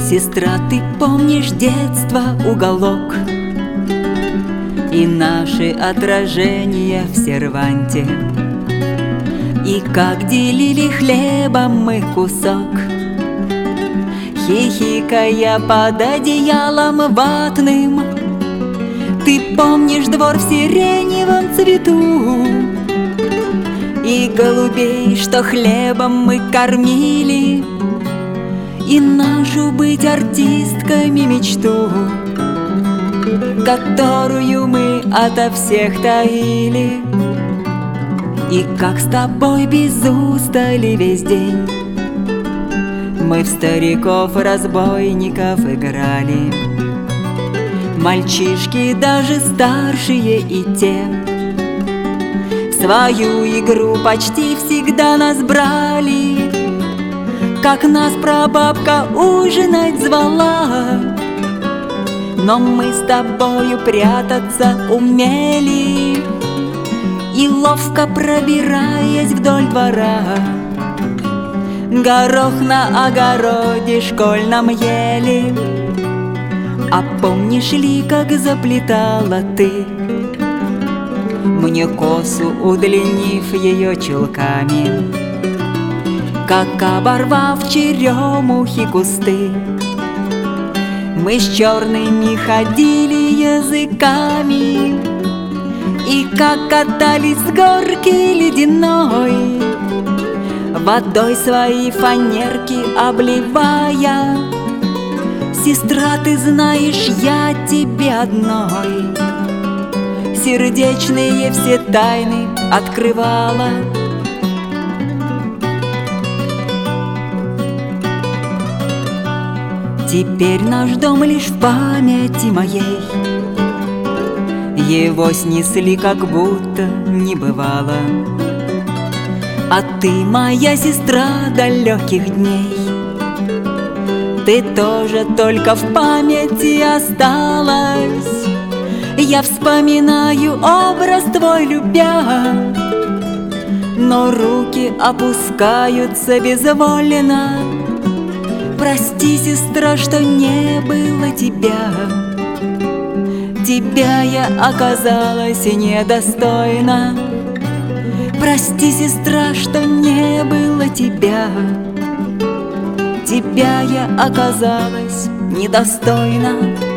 Сестра, ты помнишь детство, уголок и наши отражения в серванте, и как делили хлебом мы кусок, хихикая под одеялом ватным. Ты помнишь двор в сиреневом цвету и голубей, что хлебом мы кормили, и нашу быть артистками мечту, которую мы ото всех таили. И как с тобой без устали весь день мы в стариков-разбойников играли. Мальчишки, даже старшие и те, в свою игру почти всегда нас брали. Как нас прабабка ужинать звала, но мы с тобою прятаться умели. И ловко пробираясь вдоль двора, горох на огороде школьном ели. А помнишь ли, как заплетала ты мне косу, удлинив ее чулками, как оборвав черемухи кусты, мы с черными ходили языками, и как катались с горки ледяной, водой свои фанерки обливая. Сестра, ты знаешь, я тебе одной сердечные все тайны открывала. Теперь наш дом лишь в памяти моей, его снесли, как будто не бывало. А ты, моя сестра далеких дней, ты тоже только в памяти осталась. Я вспоминаю образ твой, любя, но руки опускаются безвольно. Прости, сестра, что не было тебя, тебя я оказалась недостойна. Прости, сестра, что не было тебя, тебя я оказалась недостойна.